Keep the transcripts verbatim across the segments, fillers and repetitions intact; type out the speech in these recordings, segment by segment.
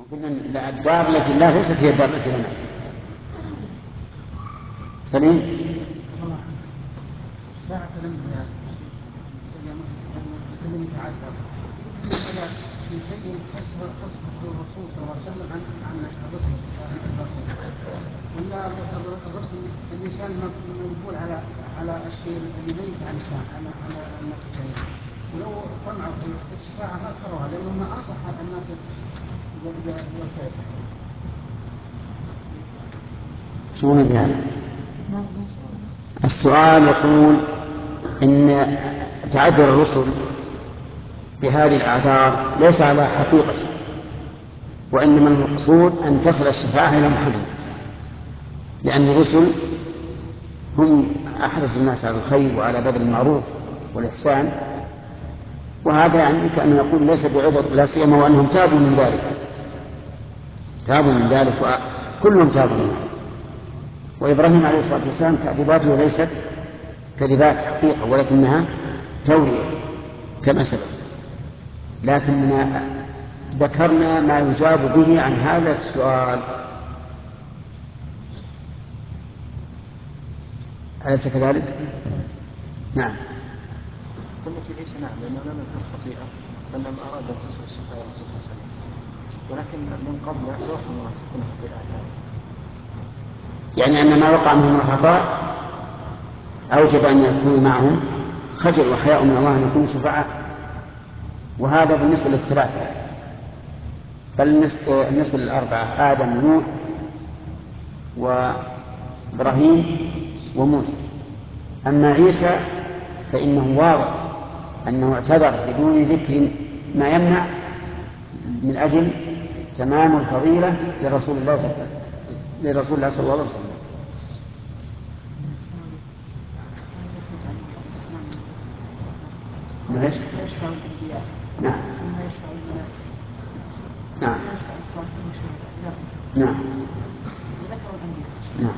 قلنا الدار التي لا ليست هي الدار التي لنا. سليم. في شيء خص الرسول صلى الله عليه وسلم عن عن الرسل ولا الرسل الانسان مقبول على على الشيء اللي ليس عن على على الناس الجاهلين ولو طمعوا في الشفاعه ما اكثروها لانه ما انصح الناس بالخير. شو هذا؟ السؤال يقول إن تعذر الرسل بهذه الأعذار ليس على حقيقته، وإنما المقصود أن تصل الشفاعة إلى محمد، لأن الرسل هم أحرص الناس على الخير وعلى بذل المعروف والإحسان، وهذا يعني كأنه يقول ليس بعذر، لا سيما وأنهم تابوا من ذلك تابوا من ذلك وكلهم تابوا منه. وإبراهيم عليه الصلاة والسلام تأديباته ليست كذبات حقيقة ولكنها تورية كما سبق، لكننا ذكرنا ما يجاب به عن هذا السؤال. أليس كذلك؟ نعم. التي ليس نعم لأنه لم يكن خطيئة بل لم أراد أن تصل الشفاعة رسول الله صلى الله عليه وسلم، ولكن من قبل يوحى أن تكون خطيئة، يعني أن ما وقع منهم الخطأ أوجب أن يكون معهم خجل وحياء من الله أن يكونوا شفعاء، وهذا بالنسبة للثلاثة. بل بالنسبة للأربعة آدم ونوح وإبراهيم وموسى. أما عيسى فإنه واضح أنه اعتذر بدون ذكر ما يمنع من أجل تمام الفضيلة لرسول الله صلى الله عليه وسلم لرسول الله صلى الله عليه وسلم. نعم. نعم. نعم. نعم. نعم.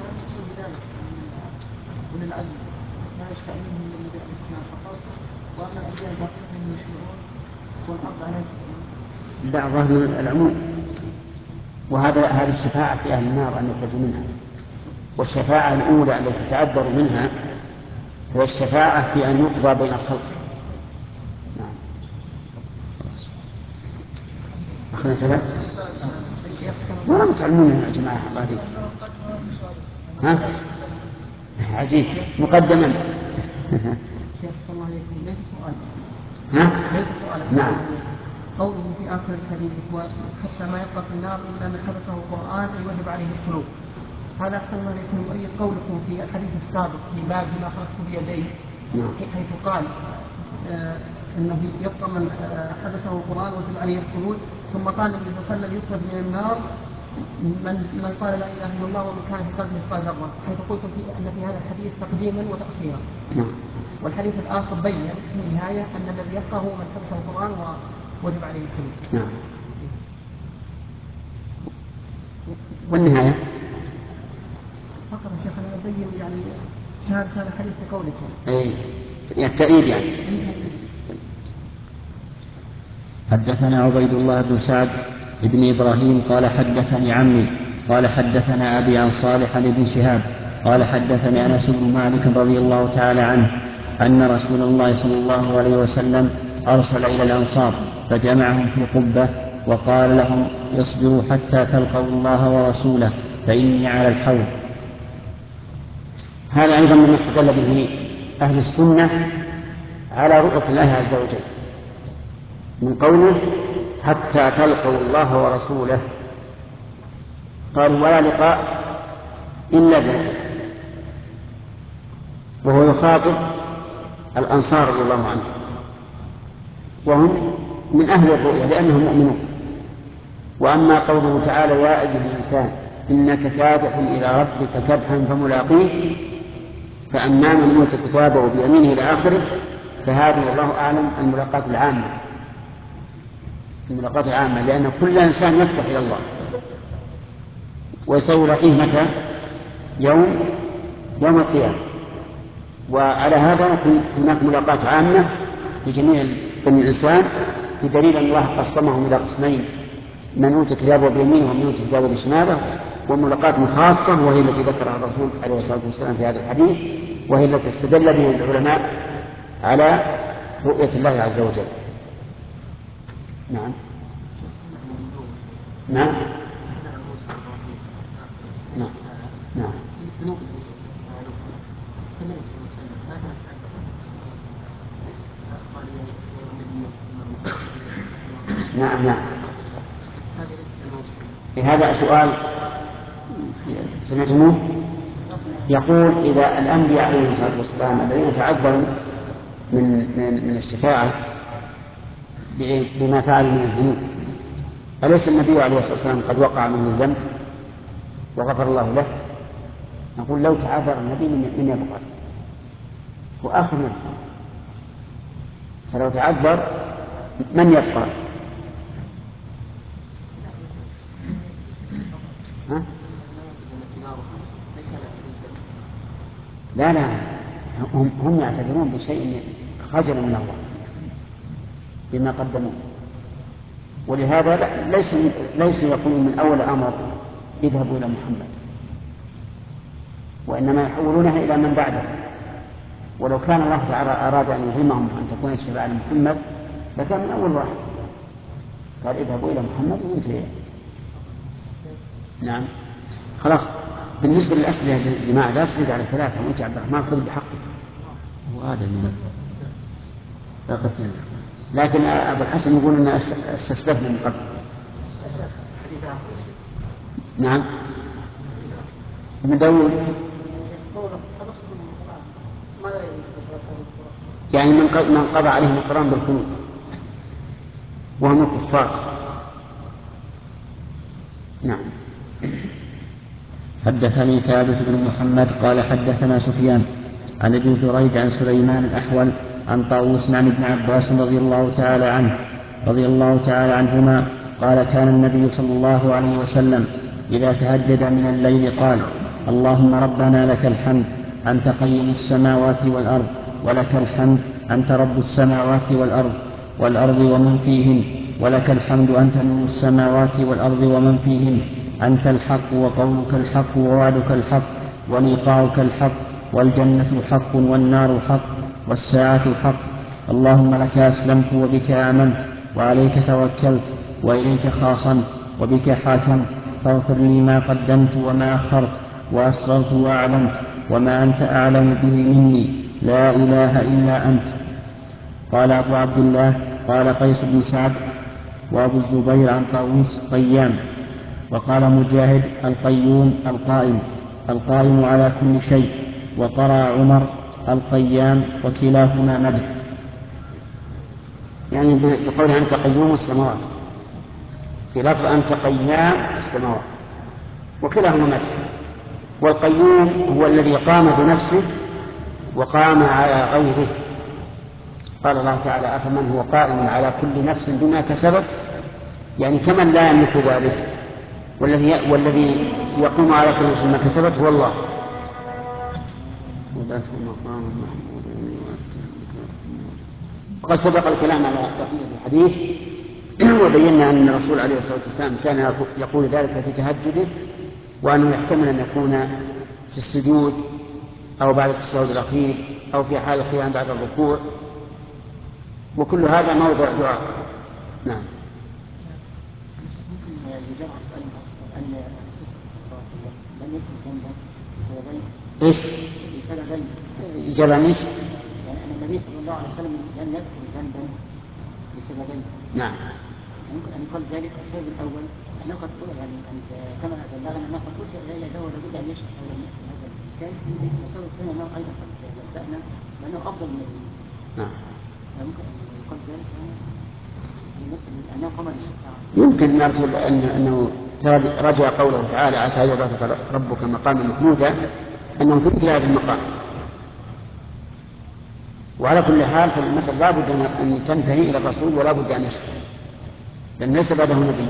وللعزم ما يشفع منهم من النبي عليه السلام فقط، وأما الأنبياء الباقين يشفعون والأرض عليهم. لا، ظهر العموم، وهذا هذه الشفاعة في أهل النار أن يخرجوا منها. والشفاعة الأولى التي تعبر منها هي الشفاعة في أن يقضى بين الخلق. نعم. أخذنا ثلاث ولا متعلمون يا جماعة الله دي. ها؟ عجيب مقدما. ها؟ نعم. قوله في آخر الحديث حتى ما يبقى في النار إلا من حبسه القرآن ويوجب عليه الخلود، هذا أحسن ما يكون مؤيد قولكم في الحديث السابق في باب ما خرجت بيديه حيث قال آه أنه يبقى من آه حبسه القرآن ويوجب عليه الخلود، ثم قال النبي صلى الله عليه وسلم يخرج من النار من من قال لا إله إلا الله ومن كان في قلبه مثقال ذرة، حيث قلت في أن في هذا الحديث تقديما وتأخيرا. والحديث الآخر بين في النهاية أن الذي يبقى هو من حبسه القرآن ووجب عليه الخلود. نعم. والنهاية فقط يا شيخ أنا أبين يعني شهادة هذا الحديث بقولكم. أي التأييد يعني. حدثنا عبيد الله بن سعد ابن إبراهيم قال حدثني عمي قال حدثنا أبي عن صالح بن شهاب قال حدثني أنس بن مالك رضي الله تعالى عنه أن رسول الله صلى الله عليه وسلم أرسل إلى الأنصار فجمعهم في قبة وقال لهم اصبروا حتى تلقوا الله ورسوله فإني على الحوض. هذا أيضا مما استدل به أهل السنة على رؤية الله عز وجل من قوله حتى تلقوا الله ورسوله، قالوا ولا لقاء إلا بالله، وهو يخاطب الأنصار رضي الله عنهم وهم من أهل الرؤية لأنهم مؤمنون. وأما قوله تعالى يا أيها الإنسان إنك كادح إلى ربك كدحا فملاقيه، فأما من أوتي كتابه بيمينه إلى آخره فهذه والله أعلم الملاقات العامة الملاقات العامة لأن كل إنسان يفتح إلى الله وسيلاقيه متى؟ يوم يوم القيامة. وعلى هذا هناك ملاقات عامة لجميع بني الإنسان بدليل أن الله قسمهم إلى قسمين من أوتي كتابه بيمينه ومن أوتي كتابه بشماله، وملاقاة خاصة وهي التي ذكرها الرسول عليه الصلاة والسلام في هذا الحديث، وهي التي استدل به العلماء على رؤية الله عز وجل. نعم نعم نعم نعم نعم نعم هذا سؤال سمعتموه؟ يقول إذا الأنبياء عليهم الصلاة والسلام الذين تعذروا من من من الشفاعة بما فعلوا من الذنوب، أليس النبي عليه الصلاة والسلام قد وقع من الذنب وغفر الله له؟ نقول لو تعذر النبي من يبقى وآخر منه، فلو تعذر من يبقى؟ ها؟ لا لا هم, هم يعتذرون بشيء خجل من الله بما قدموا، ولهذا ليس ليس يقول من أول أمر اذهبوا إلى محمد، وإنما يحولونها إلى من بعده. ولو كان الله تعالى أراد أن يلهمهم أن تكون الشفاعة لمحمد لكان من أول واحد قال اذهبوا إلى محمد وانتهي. نعم خلاص. بالنسبة للأسئلة يا جماعة لا تزيد على ثلاثة، وأنت عبد الرحمن خذ بحقك. وهذا لكن أبو الحسن يقول أن استسلفنا من قبل. نعم ابن داود يعني من قضى عليهم القرآن بالخلود وهم الكفار. نعم. حدثني ثابت بن محمد قال حدثنا سفيان عن ابن جريج عن سليمان الأحول عن طاووس عن ابن عباس رضي الله تعالى عنه رضي الله تعالى عنهما قال كان النبي صلى الله عليه وسلم إذا تهجد من الليل قال اللهم ربنا لك الحمد أنت قيم السماوات والأرض ولك الحمد أنت رب السماوات والأرض والأرض ومن فيهن ولك الحمد أنت نور السماوات والأرض ومن فيهن أنت الحق وقولك الحق ووعدك الحق ولقاؤك الحق والجنة حق والنار حق والساعة حق اللهم لك أسلمت وبك آمنت وعليك توكلت وإليك خاصمت وبك حاكمت فاغفر لي ما قدمت وما أخرت وأسررت وأعلمت وما أنت أعلم به مني لا إله إلا أنت. قال أبو عبد الله قال قيس بن سعد وأبو الزبير عن طاووس قيام. وقال مجاهد القيوم القائم القائم على كل شيء. وقرأ عمر القيام وكلاهما مدح. يعني بقول أنت قيوم السماوات في لفظ أنت قيام السماوات وكلاهما مدح. والقيوم هو الذي قام بنفسه وقام على غيره. قال الله تعالى أفمن هو قائم على كل نفس بما كسبت، يعني كمن لا يملك ذلك، والذي والذي يقوم على كل نفس بما كسبت هو الله. وقد سبق الكلام على بقية الحديث وبينا أن الرسول عليه الصلاة والسلام كان يقول ذلك في تهجده، وأنه يحتمل أن يكون في السجود أو بعد التشهد الأخير أو في حال القيام بعد الركوع، وكل هذا موضع دعاء. نعم. ايش؟ بسببين. إجابة ايش؟ يعني أن النبي صلى الله عليه وسلم لم يذكر ذنبا بسببين. نعم. يمكن أن يقال ذلك السبب الأول أنه قد قل يعني كما بلغنا أنه قد قلت لا يدور لابد أن يشهد هذا المكان. السبب الثاني أنه أيضا قد نبأنا وأنه أفضل من الدين. نعم. يمكن أن يقال ذلك أنه قام بالشفاعة. يمكن نرجو أنه رجع قوله تعالى عسى أن يبعثك ربك مقاما محمودا أنه في مثل هذا المقام. وعلى كل حال فالمسألة لا بد أن تنتهي إلى الرسول ولا بد أن يشفع لأن ليس بعده نبي.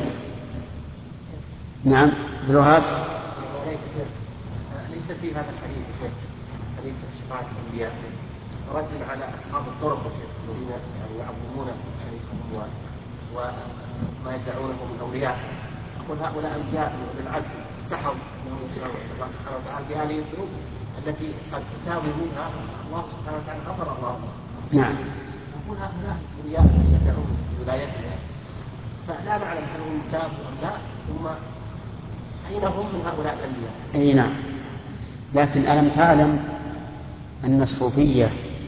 نعم بالوهاب. ليس في هذا الحديث حديث شفاعة الأنبياء رد على أصحاب الطرق الذين يعني يعظمون شريكهم و ما يدعونه من اولياء، يقول هؤلاء انبياء بالعزم استحوا انهم يشاءوا الله سبحانه وتعالى بهذه الذنوب التي قد تابوا منها الله سبحانه وتعالى غفر الله. نعم. يقول هؤلاء اولياء يدعون بولايتهم، فلا نعلم هل هم تابوا ام لا، ثم اين هم من هؤلاء الانبياء؟ اي نعم. لكن الم تعلم ان الصوفيه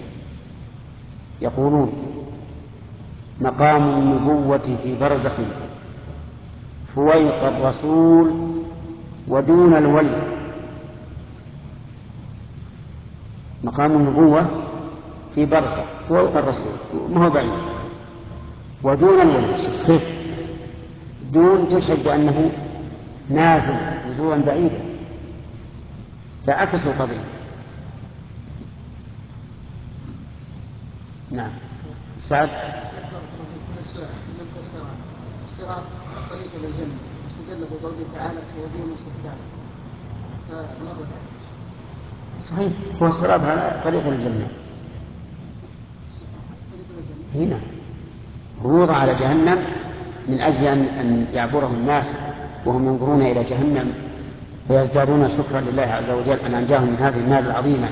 يقولون مقام النبوة في برزخ فويق الرسول ودون الولي. مقام النبوة في برزخ فويق الرسول ما هو بعيد ودون الولي. كيف دون؟ تشهد بأنه نازل نزولا بعيدا، فعكس القضية. نعم. سعد. الصراط طريق الى الجنه، استدل بقوله تعالى سيهديهم استقداما. صحيح، هو الصراط على طريق الجنه. هنا ووضع على جهنم من اجل ان يعبره الناس وهم ينظرون الى جهنم فيزدادون شكرا لله عز وجل ان انجاهم من هذه النار العظيمه،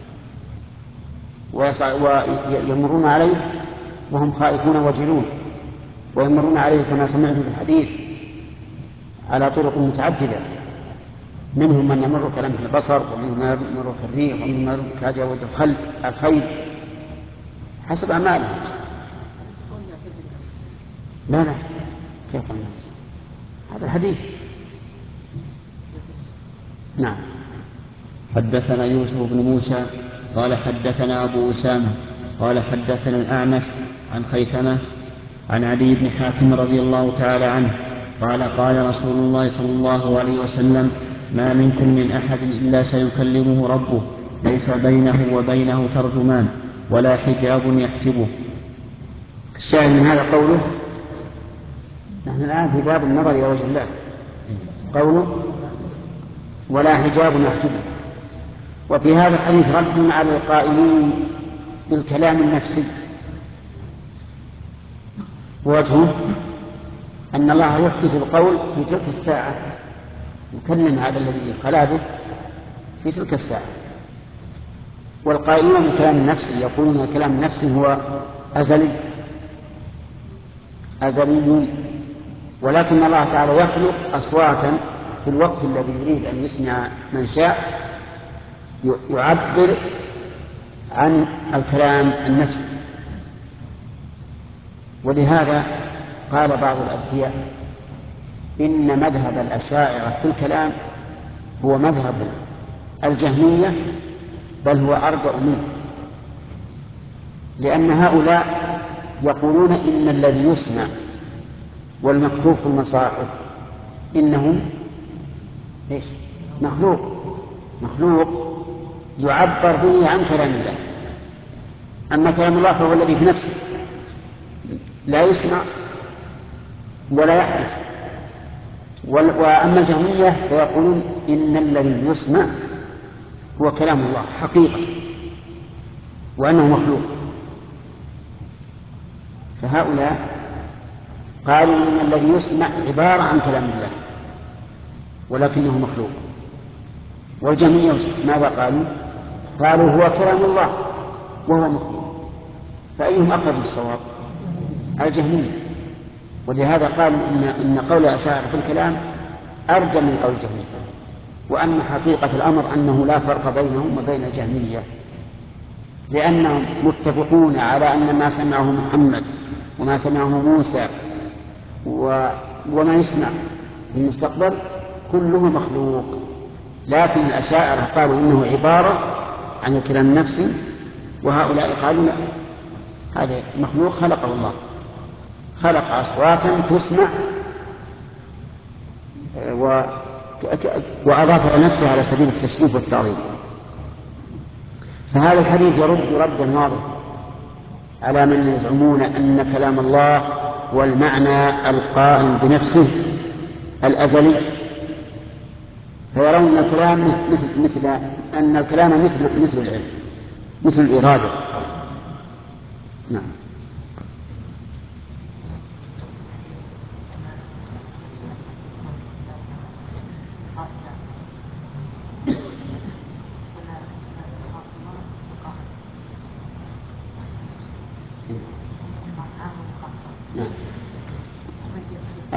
ويمرون عليه وهم خائفون وجلون، ويمرون عليه كما سمعت في الحديث على طرق متعددة، منهم من يمر كلمح البصر، ومنهم من يمر كالريح، ومنهم من كاد يود الخيل حسب أعمالهم. لا لا كيف قلنا هذا الحديث. نعم. حدثنا يوسف بن موسى قال حدثنا أبو أسامة قال حدثنا الأعمش عن خيثمة عن علي بن حاتم رضي الله تعالى عنه قال قال رسول الله صلى الله عليه وسلم ما منكم من أحد إلا سيكلمه ربه ليس بينه وبينه ترجمان ولا حجاب يحجبه. الشاهد من هذا قوله نحن الآن في باب النظر إلى وجه الله، قوله ولا حجاب يحجبه. وفي هذا الحديث رد على القائلين بالكلام النفسي، ووجهه أن الله يحدث القول في تلك الساعة، يكلم هذا الذي خلا به في تلك الساعة. والقائلون بالكلام النفسي يقولون الكلام النفسي هو أزلي أزلي ولكن الله تعالى يخلق أصواتا في الوقت الذي يريد أن يسمع من شاء يعبر عن الكلام النفسي. ولهذا قال بعض الأذكياء إن مذهب الأشاعرة في الكلام هو مذهب الجهمية، بل هو أرجع منه، لأن هؤلاء يقولون إن الذي يسمع والمكتوب في المصاحف إنه إيش؟ مخلوق مخلوق يعبر به عن كلام الله. أما كلام الله فهو الذي في نفسه لا يسمع ولا يحدث. وأما الجهمية فيقولون إن الذي يسمع هو كلام الله حقيقة وأنه مخلوق. فهؤلاء قالوا إن الذي يسمع عبارة عن كلام الله ولكنه مخلوق. والجهمية ماذا قالوا؟ قالوا هو كلام الله وهو مخلوق. فأيهم أقرب للصواب؟ الجهمية. ولهذا قالوا إن, إن قول الأشاعرة في الكلام أرجى من قول الجهمية، وأن حقيقة الأمر أنه لا فرق بينهم وبين الجهمية، لأنهم متفقون على أن ما سمعه محمد وما سمعه موسى و... وما يسمع في المستقبل كله مخلوق. لكن الأشاعرة قالوا إنه عبارة عن الكلام النفسي، وهؤلاء قالوا لا، هذا مخلوق خلقه الله، خلق أصواتا تسمع و... وأضاف لنفسه على سبيل التشريف والتعظيم. فهذا الحديث يرد ردا واضحا على من يزعمون أن كلام الله هو المعنى القائم بنفسه الأزلي، فيرون الكلام مثل, مثل أن الكلام مثل, مثل العلم مثل الإرادة. نعم.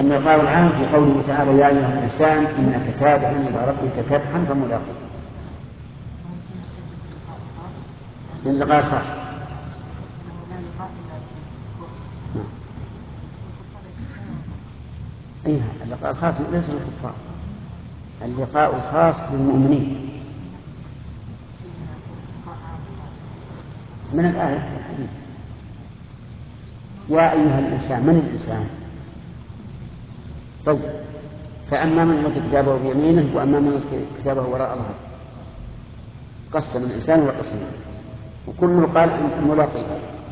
واللقاء العام في قوله تعالى يا أيها الإنسان إنك كادح إلى ربك كدحا فملاقيه. اللقاء الخاص أيها اللقاء الخاص ليس للكفار، اللقاء الخاص بالمؤمنين من الآية الحديث. يا أيها الإنسان، من الإنسان؟ طيب، فأما من أوتي كتابه بيمينه وأما من أوتي كتابه وراء ظهره، قسم الإنسان وقسمه، وكله قال ملاقي.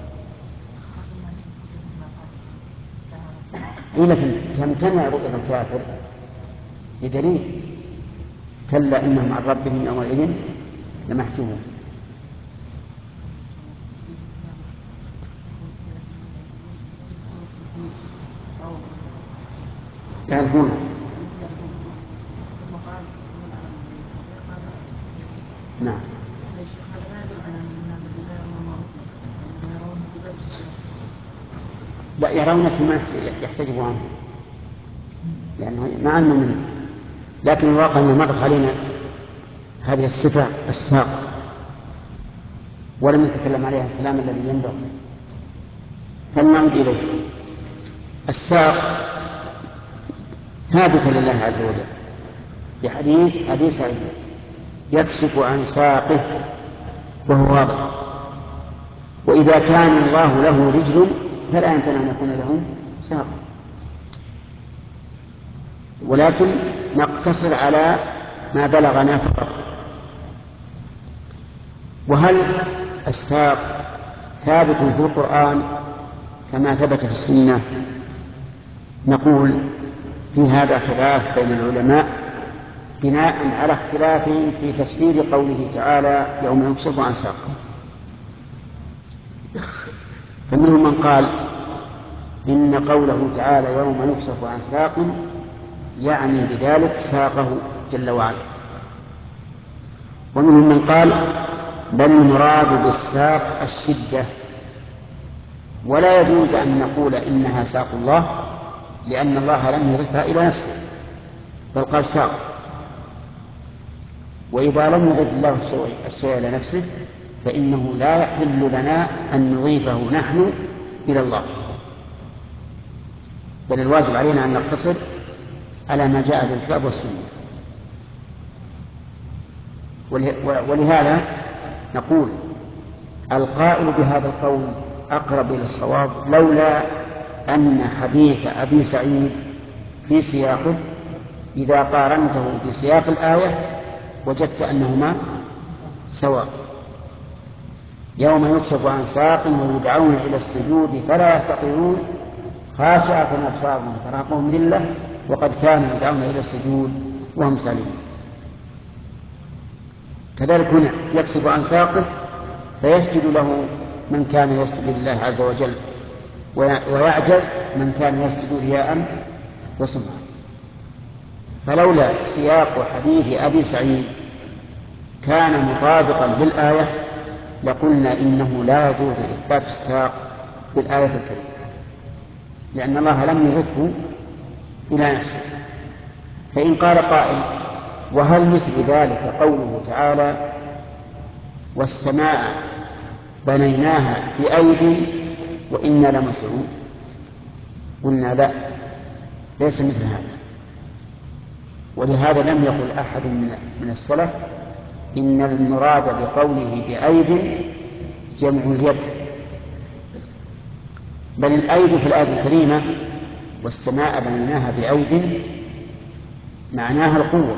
لكن تمتنع رؤية الكافر بدليل كلا إنهم عن ربهم يومئذ لمحجوبون. يعرفون نعم. لا يرون فيما يحتجب عنه لأنه مع المؤمنين، لكن الواقع أنه مرت علينا هذه الصفة الساق ولم نتكلم عليها الكلام الذي ينبغي، فلنعود إليه. الساق ثابتة لله عز وجل بحديث أبي سعيد يكشف عن ساقه وهو واضح، وإذا كان الله له رجل فلا يمكن أن يكون له ساق، ولكن نقتصر على ما بلغنا فقط. وهل الساق ثابت في القرآن كما ثبت في السنة؟ نقول في هذا خلاف بين العلماء بناء على اختلافهم في تفسير قوله تعالى يوم يكشف عن ساق. فمنهم من قال إن قوله تعالى يوم يكشف عن ساق يعني بذلك ساقه جل وعلا، ومنهم من قال بل المراد بالساق الشدة، ولا يجوز أن نقول إنها ساق الله لأن الله لم يضفها إلى نفسه بل قال ساق، وإذا لم يضف الله الشيء إلى نفسه فإنه لا يحل لنا أن نضيفه نحن إلى الله، بل الواجب علينا أن نقتصر على ما جاء بالكتاب والسنة. ولهذا نقول القائل بهذا القول أقرب إلى الصواب، لولا أن حديث أبي سعيد في سياقه إذا قارنته بسياق الآية وجدت أنهما سواء. يوم يكشف عن ساق ويدعون إلى السجود فلا يستطيعون خاشعة أبصارهم ترهقهم ذلة وقد كانوا يدعون إلى السجود وهم سالمون. كذلك هنا يكشف عن ساقه فيسجد له من كان يسجد لله عز وجل ويعجز من كان يسجد رياء وسمعا. فلولا سياق حديث أبي سعيد كان مطابقا للآية لقلنا إنه لا يجوز إثبات الساق في الآية الكريمة لأن الله لم يضفه إلى نفسه. فإن قال قائل وهل مثل ذلك قوله تعالى والسماء بنيناها بأيد وإنا لموسعون؟ قلنا لا، ليس مثل هذا. ولهذا لم يقل أحد من السلف إن المراد بقوله بأيد جمع اليد، بل الأيد في الآية الكريمة والسماء بنيناها بأيد معناها القوة،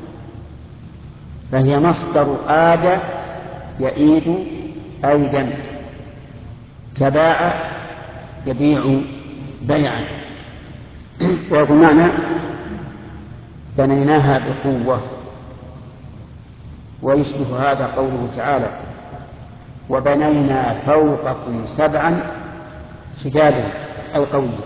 فهي مصدر آد يئيد أيدا، كباع يبيع بيعا، ويقول معنى بنيناها بقوة. ويشبه هذا قوله تعالى وبنينا فوقكم سبعا شدادا أي قوية.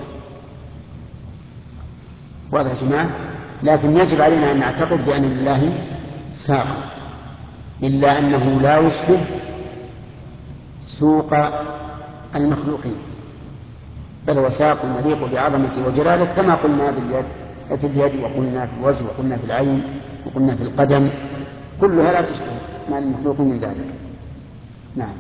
واضح يا جماعة؟ لكن يجب علينا أن نعتقد بأن لله ساق، إلا أنه لا يشبه سوق المخلوقين، بل هو ساق يليق بعظمته وجلاله، كما قلنا باليد في اليد، وقلنا في الوجه، وقلنا في العين، وقلنا في القدم، كلها لا تشبه مع المخلوق من ذلك. نعم.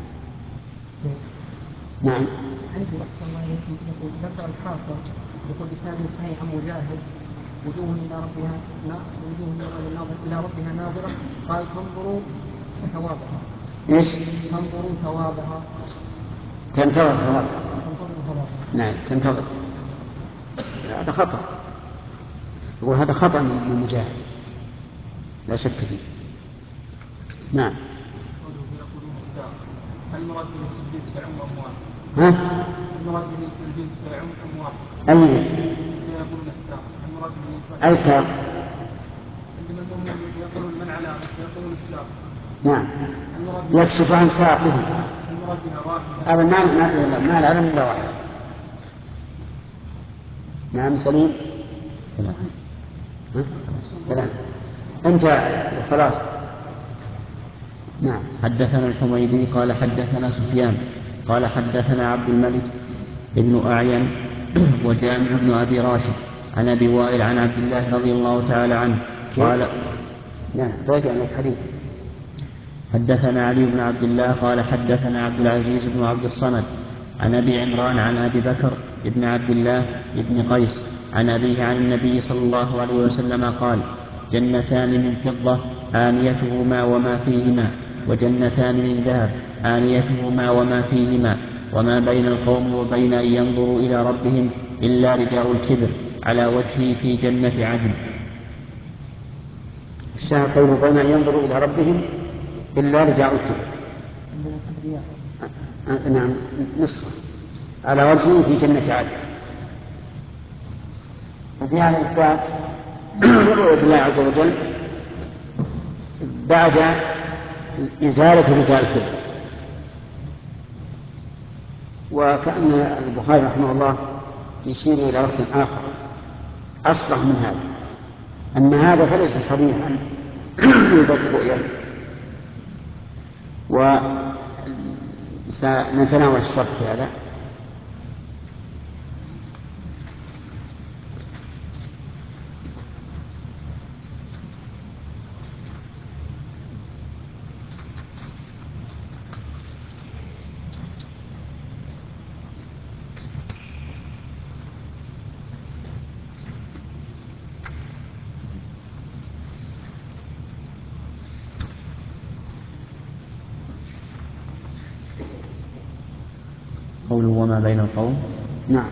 نعم. عندي أحسن الله إليكم يقول ذكر الحافظ يقول بسند صحيح عن مجاهد وجوه إلى ربها وجوه إلى ربها ناظرة، قال تنظروا ثوابها. ايش؟ تنظروا ثوابها. تنتظر ثوابها. تنتظر ثوابها. نعم تنتظر. هذا خطأ، وهذا خطأ من مجاهد لا شك فيه. نعم. هل المراد بالجنس يعم أموال؟ ها؟ المراد بالجنس يعم أموال. أي؟ يقولون الساق. المراد بالجنس. أي ساق؟ عندما المؤمن يقولون من على يقولون الساق. نعم. يكشف عن ساقه. المراد بها واحدة. هذا المعنى ما ما العلم إلا واحد. نعم سليم. ثلاث. أنت خلاص. نعم. حدثنا الحميدي قال حدثنا سفيان قال حدثنا عبد الملك ابن أعين وجامع بن أبي راشد عن أبي وائل عن عبد الله رضي الله تعالى عنه قال نعم راجع الحديث. حدثنا علي بن عبد الله قال حدثنا عبد العزيز بن عبد الصمد عن أبي عمران عن أبي بكر بن عبد الله بن قيس عن أبيه عن النبي صلى الله عليه وسلم قال: جنتان من فضة آنيتهما وما فيهما، وجنتان من ذهب آنيتهما وما فيهما، وما بين القوم وبين أن ينظروا إلى ربهم إلا رداء الكبر على وجهه في جنة عدن. الشاهد قوله بين أن ينظروا إلى ربهم إلا رداء الكبر. نعم نصف على وجهه في جنة عدن. وفي هذا الإثبات رؤية الله عز وجل بعد إزالة رداء الكبر. وكأن البخاري رحمه الله يشير إلى وقت آخر أصلح من هذا، أن هذا فليس صريحا في باب الرؤيا، وسنتناول الشرح في هذا. قوله وما بين القوم. نعم.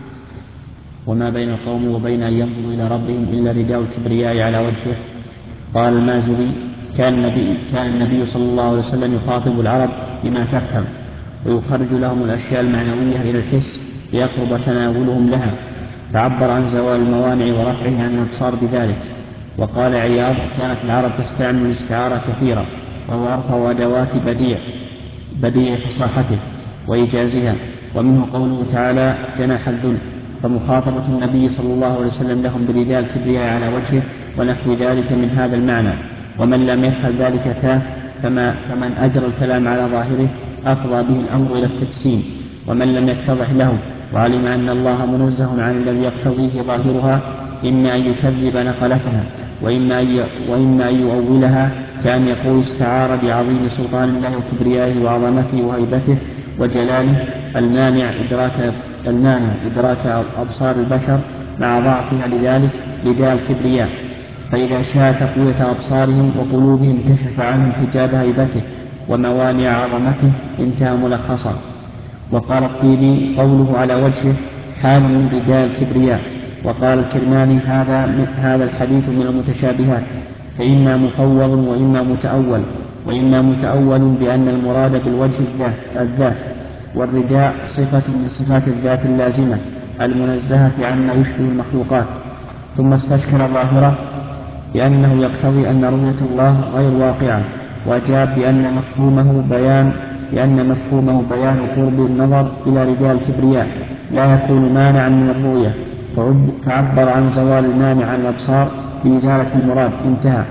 وما بين القوم وبين أن ينظروا إلى ربهم إلا رداء الكبرياء على وجهه. قال المازري: كان النبي, كان النبي صلى الله عليه وسلم يخاطب العرب بما تفهم، ويخرج لهم الأشياء المعنوية إلى الحس ليقرب تناولهم لها، فعبر عن زوال الموانع ورفعه عن الأبصار بذلك. وقال عياض: كانت العرب تستعمل الاستعارة كثيرا، وهو أرفع أدوات بديع بديع فصاحته وإيجازها، ومنه قوله تعالى: جناح الذل، فمخاطبة النبي صلى الله عليه وسلم لهم برداء الكبرياء على وجهه ونحو ذلك من هذا المعنى. ومن لم يفعل ذلك كان فما فمن أجرى الكلام على ظاهره أفضى به الأمر إلى التجسيم. ومن لم يتضح له وعلم أن الله منزه عن الذي يقتضيه ظاهرها إما أن يكذب نقلتها وإما أن وإما أن يؤولها، كان يقول استعار بعظيم سلطان الله وكبريائه وعظمته وهيبته وجلاله المانع إدراك المانع إدراك أبصار البشر مع ضعفها لذلك رداء الكبرياء، فإذا شاء تقوية أبصارهم وقلوبهم كشف عنهم حجاب هيبته وموانع عظمته، انتهى ملخصا. وقال الطيبي: قوله على وجهه حال من رداء الكبرياء. وقال الكرماني: هذا هذا الحديث من المتشابهات، فإما مفوض وإما متأول، وإما متأول بأن المراد بالوجه الذات, الذات والرداء صفة من صفات الذات اللازمة المنزهة عما يشبه المخلوقات، ثم استشكل ظاهره بأنه يقتضي أن رؤية الله غير واقعة، وأجاب بأن مفهومه بيان لأن مفهومه بيان قرب النظر إلى رداء الكبرياء لا يكون مانعا من الرؤية، فعبر عن زوال المانع عن الأبصار بإزالة المراد، انتهى.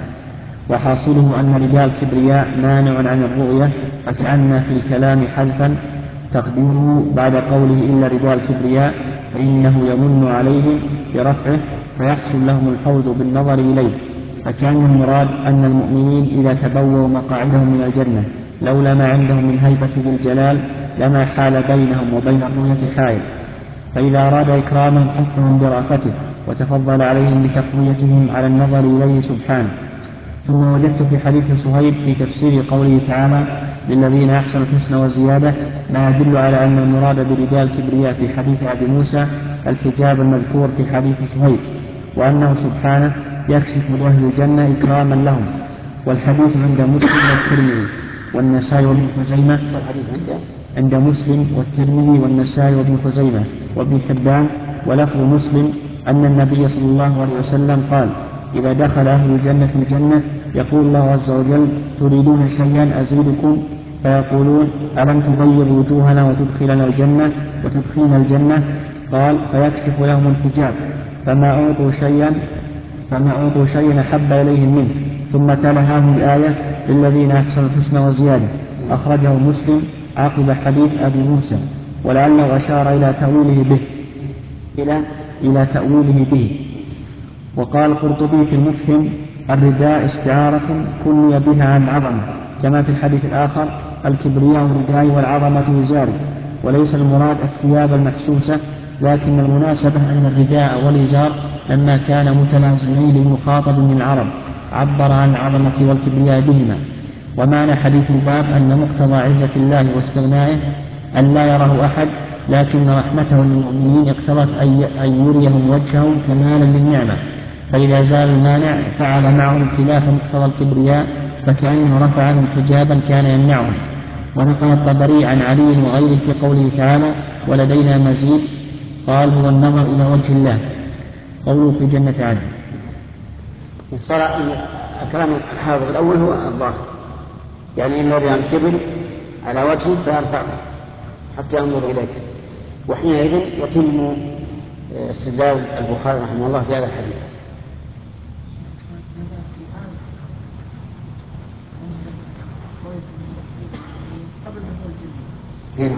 وحاصله أن رداء الكبرياء مانع عن الرؤية، فكأن في الكلام حذفا تقديره بعد قوله إلا رداء الكبرياء فإنه يمن عليهم برفعه فيحصل لهم الفوز بالنظر إليه. فكان المراد أن المؤمنين إذا تبووا مقاعدهم من الجنة لولا ما عندهم من هيبة ذي الجلال لما حال بينهم وبين الرؤية حائل، فإذا أراد إكرامهم حثهم برأفته وتفضل عليهم بتقويتهم على النظر إليه سبحانه. ثم وجدت في حديث صهيب في تفسير قوله تعالى للذين أحسنوا الحسنى وزيادة ما يدل على أن المراد برداء الكبرياء في حديث أبي موسى الحجاب المذكور في حديث صهيب، وأنه سبحانه يكشف لأهل الجنة إكراما لهم. والحديث عند مسلم والترمذي والنسائي وابن خزيمة عند مسلم والترمذي والنسائي وابن خزيمة وابن حبان. ولفظ مسلم أن النبي صلى الله عليه وسلم قال إذا دخل أهل الجنة الجنة يقول الله عز وجل تريدون شيئا أزيدكم، فيقولون ألم تبيض وجوهنا وتدخلنا الجنة وتدخلنا الجنة؟ قال فيكشف لهم الحجاب فما أعطوا شيئا فما أعطوا شيئا أحب إليهم منه. ثم تلا هذه الآية للذين أحسنوا الحسنى وزيادة، أخرجه مسلم عقب حديث أبي موسى، ولعله أشار إلى تأويله به إلى إلى تأويله به. وقال القرطبي في المفهم الرداء استعارة كني بها عن عظمة، كما في الحديث الآخر الكبرياء الرداء والعظمة وزاري، وليس المراد الثياب المحسوسة، لكن المناسبة أن الرداء والإزار لما كان متلازمين للمخاطب من العرب عبر عن العظمة والكبرياء بهما. ومعنى حديث الباب أن مقتضى عزة الله واستغنائه أن لا يراه أحد، لكن رحمته للمؤمنين اقتضت أن يريهم وجهه كمالا للنعمة، فإذا زال المانع فعل معهم خلاف مقتضى الكبرياء فكأنه رفع عنهم حجابا كان يمنعهم. ونقل الطبري عن علي وغيره في قوله تعالى ولدينا مزيد قال هو النظر إلى وجه الله، قوله في جنة عدن. صار أكرام الحافظ الأول هو الظاهر، يعني إن الذي الكبر على وجهه فيرفعه حتى ينظر إليه، وحينئذ يتم استدلال البخاري رحمه الله في هذا الحديث. هنا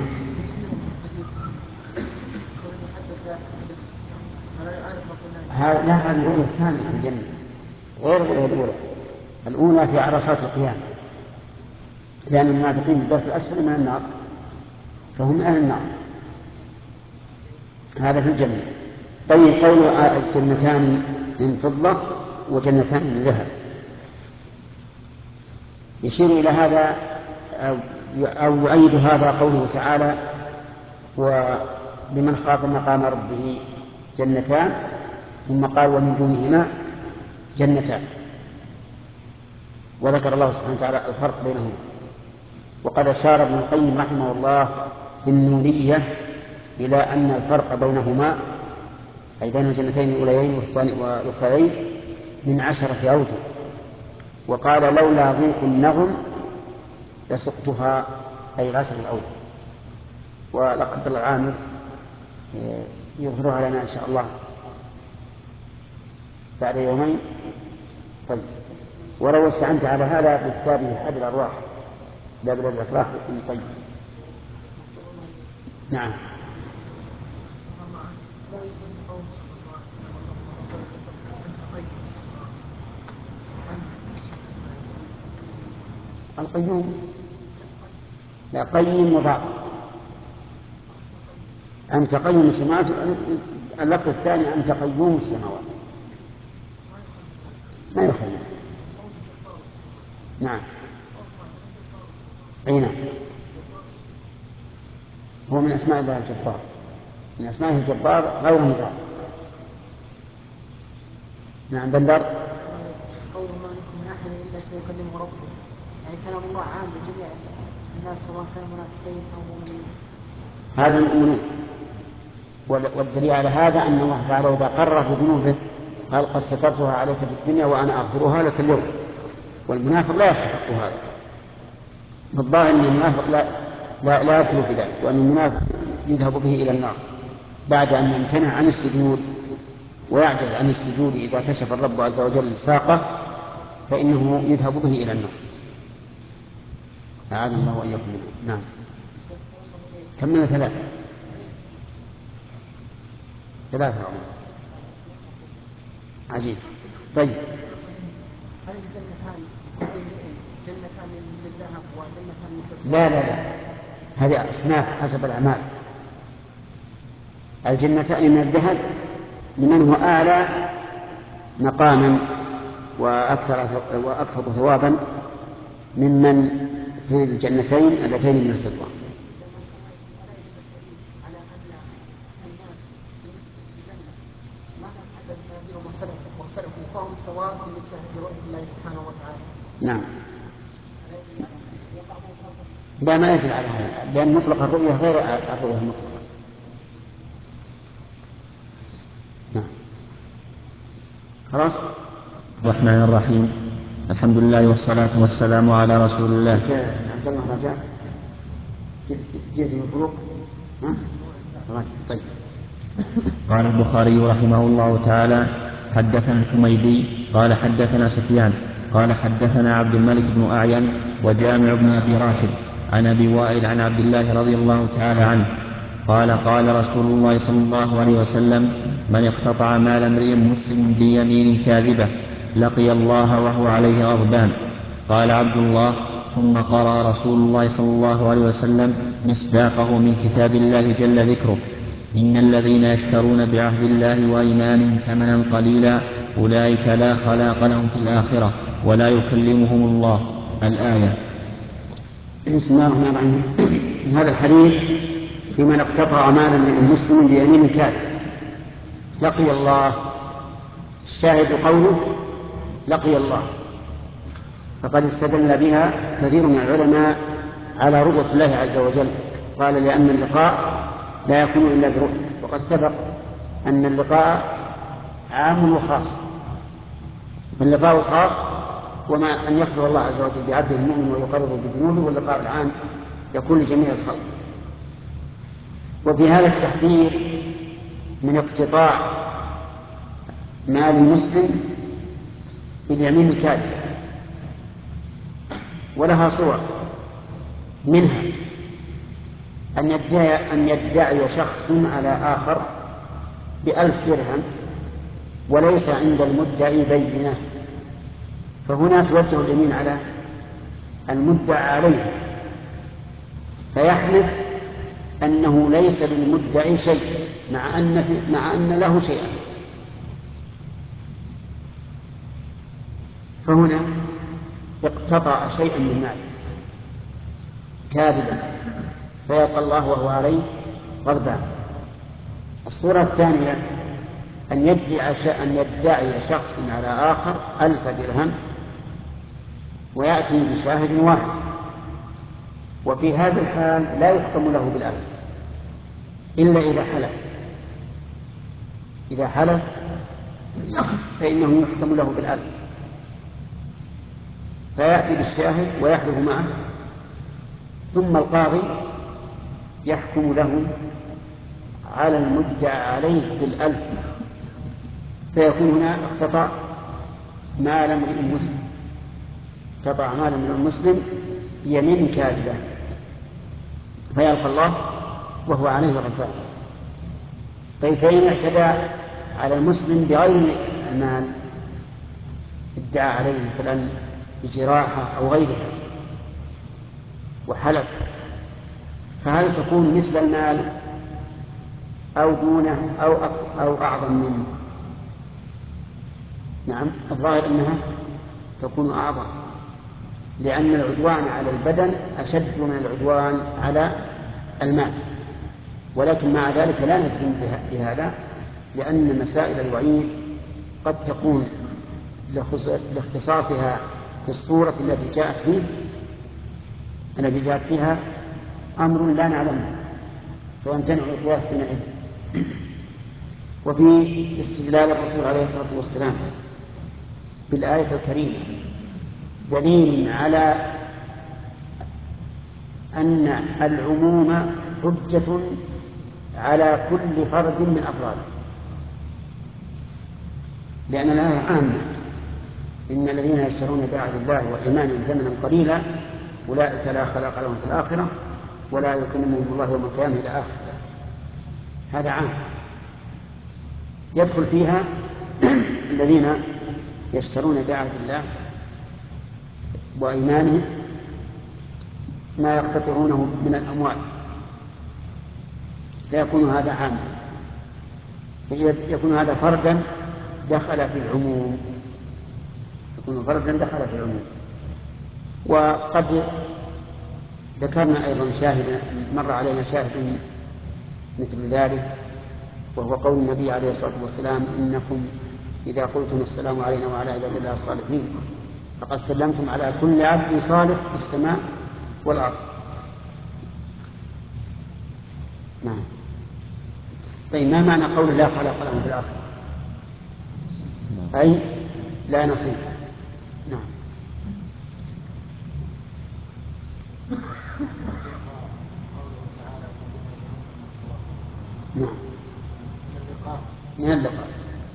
هذا لا هذه الرؤية الثانية في الجنة غير الرؤية الأولى. الأولى في عرصات القيامة، لأن المنافقين بالدرك الأسفل من النار فهم أهل النار، هذا في الجنة. طيب قول الجنتان من فضة وجنتان من ذهب يشير إلى هذا أو يؤيد هذا قوله تعالى ولمن خاف مقام ربه جنتان، ثم قال ومن دونهما جنتان، وذكر الله سبحانه وتعالى الفرق بينهما. وقد أشار ابن القيم رحمه الله في النونية إلى أن الفرق بينهما أي بين الجنتين الأوليين والأخرين من عشرة أوجه، وقال لولا ضيق النغم لسقتها أي العشر الأوجه. ولقد العامل يظهرها لنا إن شاء الله بعد يومين. طيب ولو استعنت على هذا بكتابه حد الأرواح لا بلاد الأخلاق من طيب. نعم. القيوم لا قيم وضع أنت قيم السماوات، اللفظ الثاني أنت قيوم السماوات ما يخيم. نعم أي نعم، هو من أسماء الله الجبار، من أسمائه الجبار غير مضار. نعم بندر. قول ما منكم من أحد إلا سيكلمه ربه، يعني كلام الله عام لجميع الناس سواء كانوا منافقين أو مؤمنين. هذا المؤمنون، والدليل على هذا أن الله تعالى إذا قرر بذنوبه قال قد سترتها عليك في الدنيا وأنا أغفرها لك اليوم، والمنافق لا يستحق هذا. بالظاهر أن المنافق لا لا, لا يدخل في ذلك، وأن المنافق يذهب به إلى النار بعد أن يمتنع عن السجود ويعجز عن السجود. إذا كشف الرب عز وجل ساقه فإنه يذهب به إلى النار. أعاذنا الله وإياكم منه. نعم كملنا ثلاثة. ثلاثة عمر. عجيب. طيب هل الجنتان جنتان من الذهب وجنتان من الفضة؟ لا لا لا، هذه أصناف حسب الأعمال. الجنتان من الذهب لمن هو أعلى مقاما وأكثر وأكثر ثوابا ممن في الجنتين اللتين من الفضة. فهم سواء بالنسبة لرؤية الله سبحانه وتعالى. نعم. لا ما يدل على هذا، لأن مطلق الرؤية غير الرؤية المطلقة. نعم. خلاص. الرحمن الرحيم. الحمد لله والصلاة والسلام على رسول الله. عبد الله رجعت جيت في الفروق. طيب. قال البخاري رحمه الله تعالى: حدثنا الحميدي قال حدثنا سفيان قال حدثنا عبد الملك بن أعين وجامع بن أبي راشد عن أبي وائل عن عبد الله رضي الله تعالى عنه قال: قال رسول الله صلى الله عليه وسلم: من اقتطع مال امرئ مسلم بيمين كاذبة لقي الله وهو عليه غضبان. قال عبد الله: ثم قرأ رسول الله صلى الله عليه وسلم مصداقه من كتاب الله جل ذكره: إن الذين يشترون بعهد الله وأيمانهم ثمنا قليلا أولئك لا خلاق لهم في الآخرة ولا يكلمهم الله. الآية. بسم الله الرحمن الرحيم. هذا الحديث في من اقتطع مالا من المسلم بيمين كاذب لقي الله. الشاهد قوله لقي الله، فقد استدل بها كثير من العلماء على رؤية الله عز وجل. قال لأن اللقاء لا يكون إلا برؤية، وقد سبق أن اللقاء عام وخاص. اللقاء الخاص وما أن يخلو الله عز وجل بعبده المؤمن ويقرب بذنوبه، واللقاء العام يكون لجميع الخلق. وفي هذا التحذير من اقتطاع مال المسلم باليمين الكاذب، ولها صور، منها أن يدعي, أن يدعي شخص على آخر بألف درهم وليس عند المدعي بينة، فهنا توجه اليمين على المدعى عليه، فيحلف أنه ليس للمدعي شيء مع أن, في مع أن له شيئا، فهنا اقتطع شيئا من ماله كاذبا فيلقى الله وهو عليه غضبان. الصورة الثانية أن يدعي أن يدعي شخص على آخر ألف درهم ويأتي بشاهد واحد، وفي هذا الحال لا يحكم له بالألف إلا إذا حلف. إذا حلف فإنه يحكم له بالألف، فيأتي بالشاهد ويحلف معه، ثم القاضي يحكم له على المدعى عليه بالألف، فيكون هنا اقتطع مال امرئ مسلم، اقتطع مال امرئ مسلم بيمين كاذبة فيلقى الله وهو عليه غضبان. طيب فإن اعتدى على المسلم بغير المال، ادعى عليه مثلا جراحة أو غيرها وحلف، فهل تكون مثل المال أو دونه أو أو أعظم منه؟ نعم، الظاهر أنها تكون أعظم، لأن العدوان على البدن أشد من العدوان على المال، ولكن مع ذلك لا نجزم بهذا، لأن مسائل الوعيد قد تكون لاختصاصها في الصورة التي جاءت فيه التي جاءت فيها أمر لا نعلمه، فيمتنع القياس حينئذ. وفي استدلال الرسول عليه الصلاة والسلام بالآية الكريمة دليل على أن العموم حجة على كل فرد من أفراده، لأن الآية عامة: إن الذين يشترون بعهد الله وإيمانهم ثمنا قليلا أولئك لا خلاق لهم في الآخرة ولا يكلمهم الله يوم القيامة إلى آخره. هذا عام. يدخل فيها الذين يشترون بعهد الله وأيمانهم ما يقتطعونه من الأموال، فيكون هذا عاما، يكون هذا فردا دخل في العموم، يكون فردا دخل في العموم. وقد ذكرنا أيضا شاهد، مر علينا شاهد مثل ذلك، وهو قول النبي عليه الصلاة والسلام: إنكم إذا قلتم السلام علينا وعلى عباد الله الصالحين فقد سلمتم على كل عبد صالح في السماء والأرض. نعم. طيب، ما معنى قول لا خلق لهم في الآخرة؟ أي لا نصيب. نعم. نعم. من اللقاء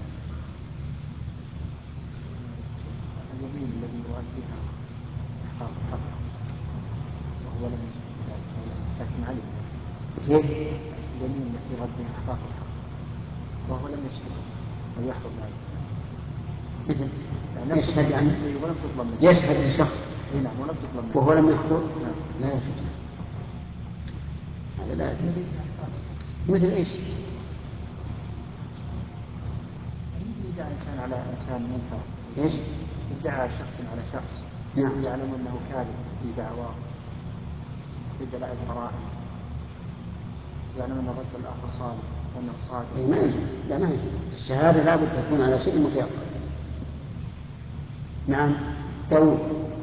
اليمين الذي يراد بها إحقاق الحق وهو لم لكن علم اليمين التي يراد بها إحقاق الحق وهو لم يشهد ويحفظ ذلك، مثل يعني يشهد يعني ولم تطلب يشهد لشخص نعم ولم تطلب وهو لم يحضر، نعم. لا يجوز، هذا لا يجوز. مثل ايش؟ يدعى إنسان على إنسان منكر، ايش؟ يدعى شخص على شخص نعم. يعلم أنه كاذب في دعواه بدلائل القرائن، يعلم أن الرجل الآخر صالح وأنه صادق. ما يجوز، لا ما يجوز. الشهادة لابد تكون على شيء متيقن. نعم. داود.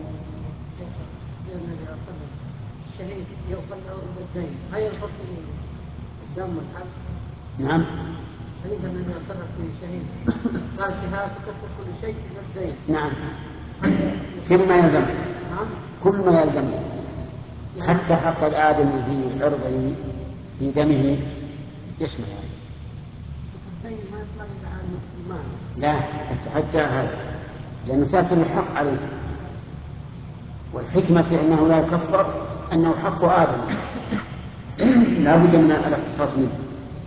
الشهيد يؤخذ له الدين، هل ينقص الدم والحد؟ نعم. عند من يعترف به الشهيد قال شهادة تكفر كل شيء إلا الدين. نعم. كل ما يلزم. نعم. كل ما يلزم، حتى حق الآدمي في عرضه في دمه يشمل هذا. الدين ما يطلق على المال. لا، حتى حتى هذا، لأنه ساكن الحق عليه، والحكمة في أنه لا يكفر أنه حق آدم لا بد من الاقتصاص منه.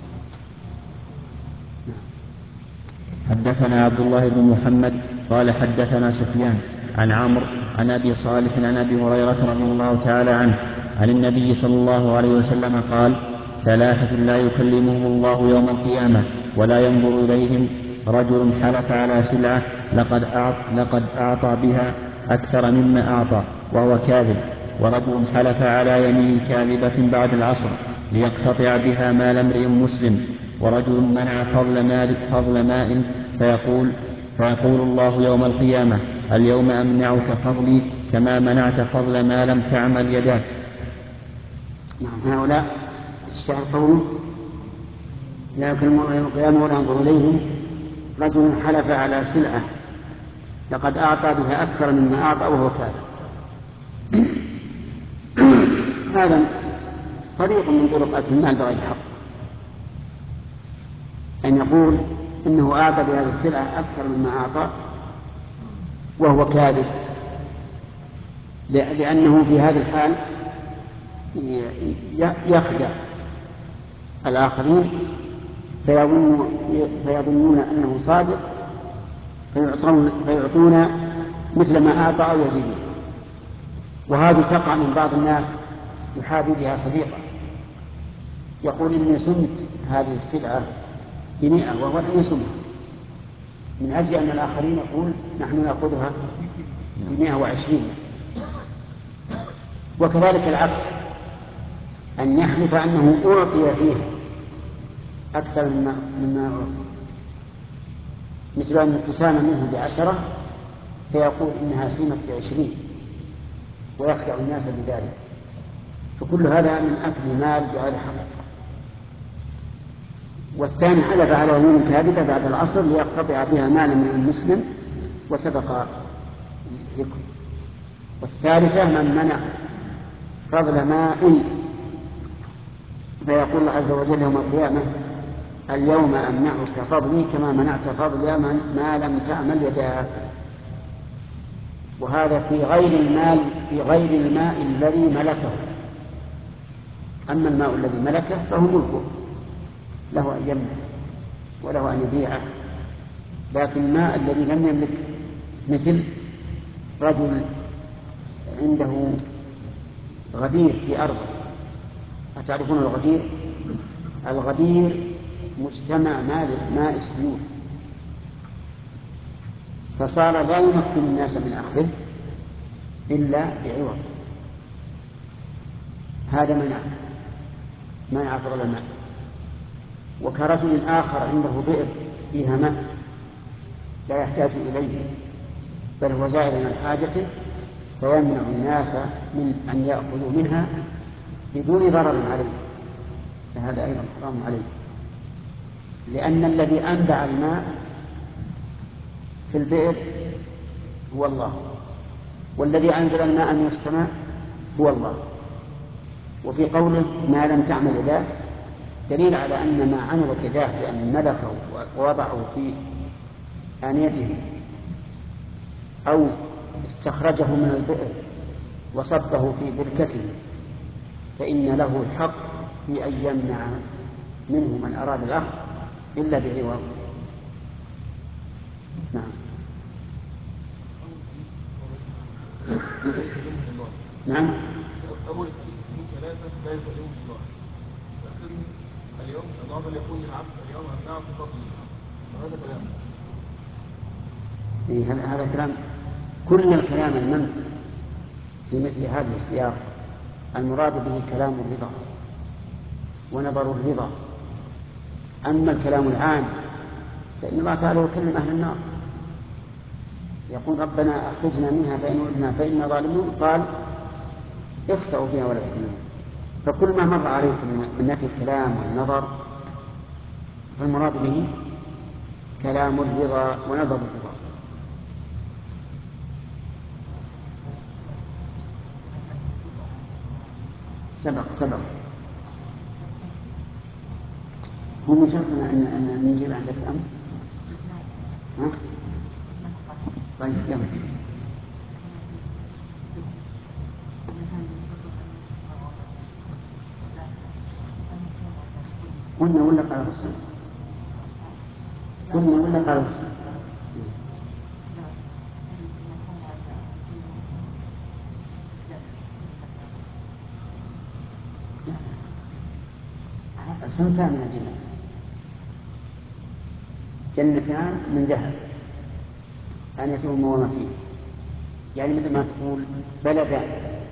حدثنا عبد الله بن محمد قال حدثنا سفيان عن عمرو عن أبي صالح عن أبي هريرة رضي الله تعالى عنه عن النبي صلى الله عليه وسلم قال: ثلاثة لا يكلمهم الله يوم القيامة ولا ينظر إليهم: رجل حلف على سلعة لقد أعطى, لقد أعطى بها أكثر مما أعطى وهو كاذب، ورجل حلف على يمين كاذبة بعد العصر ليقتطع بها مال امرئ مسلم، ورجل منع فضل ماء, فضل ماء فيقول, فيقول الله يوم القيامة: اليوم أمنعك فضلي كما منعت فضل ما لم تعمل يداك. نعم. هؤلاء الشاهد قوله لا يكلمون يوم القيامة ولا ينظر إليهم: رجل حلف على سلعة لقد أعطى بها أكثر مما أعطى وهو كاذب. هذا طريق من طرق أكل المال بغير حق، أن يقول إنه أعطى بهذه السلعة أكثر مما أعطى وهو كاذب، لأنه في هذه الحال يخدع الآخرين فيظنون أنه صادق فيعطون مثل ما أعطى أو يزيدون. وهذه تقع من بعض الناس يحابي بها صديقة، يقول إني سمت هذه السلعة بمئة وهو لم يسمها، من أجل أن الآخرين يقول نحن نأخذها بمئة وعشرين. وكذلك العكس، أن يحلف أنه أعطي فيها أكثر مما أعطي، مثل أن تسام منه بعشرة فيقول إنها سيمت بعشرين ويخدع الناس بذلك، فكل هذا من أكل المال بغير حق. والثاني حلف على يمين كاذبة بعد العصر ليقتطع بها مالا من المسلم وسبق ذكره. والثالثة من منع فضل ماء فيقول الله عز وجل يوم القيامة: اليوم أمنعك فضلي كما منعت فضل ما لم تعمل يداك. وهذا في غير المال في غير الماء الذي ملكه. أما الماء الذي ملكه فهو ملكه له أن يمنع. وله أن يبيعه، لكن الماء الذي لم يملك، مثل رجل عنده غدير في أرضه. أتعرفون الغدير؟ الغدير مجتمع ماء السيول، فصار لا يمكن الناس من أخذه إلا بعوض، هذا منع منع فضل الماء. وكرجل آخر عنده بئر فيها ماء لا يحتاج إليه بل هو زائد من حاجته، فيمنع الناس من أن يأخذوا منها بدون ضرر عليه، فهذا أيضا حرام عليه، لأن الذي أنبع الماء في البئر هو الله، والذي أنزل الماء من السماء هو الله. وفي قوله ما لم تعمل يداك دليل على أن ما عملت يداه بأن ملكه ووضعه في آنيته أو استخرجه من البئر وصبه في بركته فإن له الحق في أن يمنع منه من أراد الأخذ إلا بعوض. نعم. نعم. أول في ثلاثة لا يكلمهم الله، لكن اليوم الأفضل يقول للعبد اليوم أمنعك فضلي، فهذا كلام. إيه هذا هذا كلام. كل الكلام المنفي في مثل هذه السياق المراد به كلام الرضا ونظر الرضا. أما الكلام العام فإن الله تعالى يكلم أهل النار، يقول ربنا أخرجنا منها فإن عدنا فإنا ظالمون، قال اخسأوا فيها ولا تكلمون. فكل ما مر عليكم من نفي الكلام والنظر فالمراد به كلام الرضا ونظر الرضا. سبق سبق هو من شرطنا أن أن نجيب عن درس أمس. ها؟ طيب يلا. قلنا ولا قال الرسول؟ قلنا ولا قال الرسول؟ صنفان من الجنة، جنتان من ذهب آنيتهما وما فيه، يعني مثل ما تقول بلدان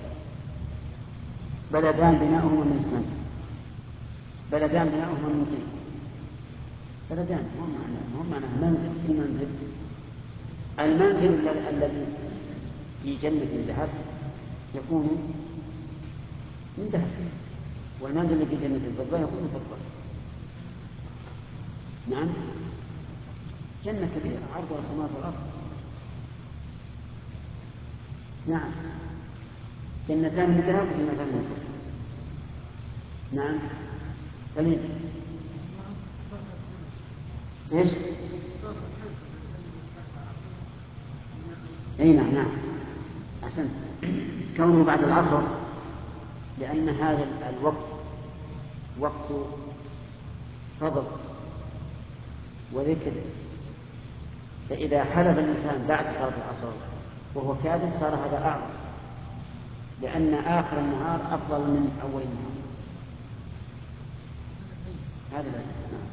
بلدان بناؤهما من اسمنت، بلدان بناؤهما من طين، بلدان هم معناه هم معناه منزل في منزل. المنزل الذي في جنة الذهب يكون من ذهب، والمنزل الذي في جنة الفضة يكون من فضة. نعم، جنة كبيرة عرضها السماوات والأرض. نعم، جنتان من ذهب وجنتان من فضة. نعم سليم. ايش؟ اي نعم نعم احسنت. كونه بعد العصر لان هذا الوقت وقت فضل وذكر، فاذا حلف الانسان بعد صلاه العصر وهو كاذب صار هذا اعظم، لان اخر النهار افضل من اول النهار. هذا نعم.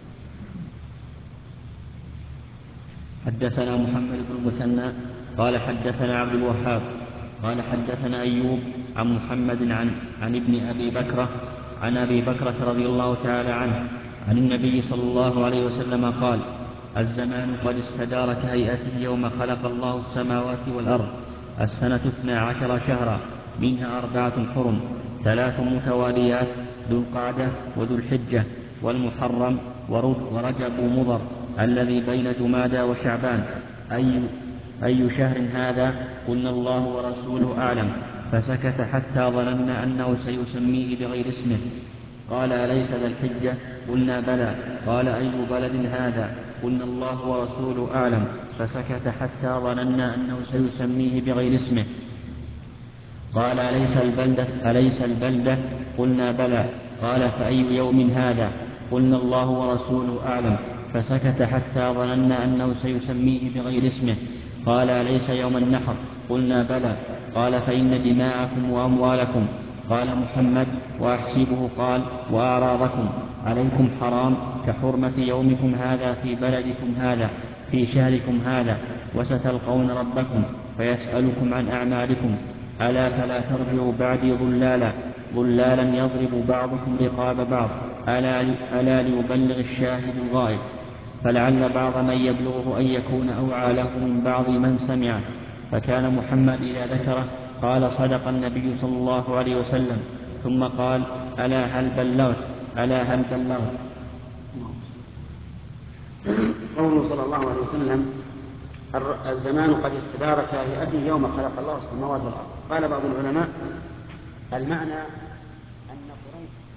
حدثنا محمد بن المثنى قال حدثنا عبد الوهاب قال حدثنا أيوب عن محمد عن عن ابن أبي بكرة عن أبي بكرة رضي الله تعالى عنه عن النبي صلى الله عليه وسلم قال: الزمان قد استدار كهيئته يوم خلق الله السماوات والأرض، السنة اثنا عشر شهرا، منها أربعة حرم، ثلاث متواليات، ذو القعدة وذو الحجة والمحرم ورجب مضر الذي بين جمادى وشعبان. أي, أي شهر هذا؟ قلنا الله ورسوله أعلم، فسكت حتى ظننا أنه سيسميه بغير اسمه. قال: أليس ذا الحجة؟ قلنا بلى. قال: أي بلد هذا؟ قلنا الله ورسوله أعلم، فسكت حتى ظننا أنه سيسميه بغير اسمه. قال: أليس البلدة؟ أليس البلدة؟ قلنا بلى. قال: فأي يوم هذا؟ قلنا الله ورسوله أعلم، فسكت حتى ظننا أنه سيسميه بغير اسمه. قال: أليس يوم النحر؟ قلنا: بلى. قال: فإن دماءكم وأموالكم. قال محمد: وأحسبه قال: وأعراضكم عليكم حرام كحرمة يومكم هذا في بلدكم هذا في شهركم هذا، وستلقون ربكم فيسألكم عن أعمالكم. ألا فلا ترجعوا بعدي ضلالا ضلالا يضرب بعضكم رقاب بعض، ألا, ألا ليبلغ الشاهد الغائب. فلعل بعض من يبلغه أن يكون أوعى له من بعض من سمعه. فكان محمد إذا ذكره قال: صدق النبي صلى الله عليه وسلم، ثم قال: ألا هل بلغت ألا هل بلغت قوله صلى الله عليه وسلم: الزمان قد استدار كهيئته يوم خلق الله السماوات والأرض. قال بعض العلماء: المعنى أن قريش